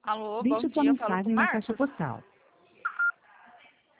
Alô, bom Deixe sua dia, eu falo com o mensagem na caixa Marcos. postal.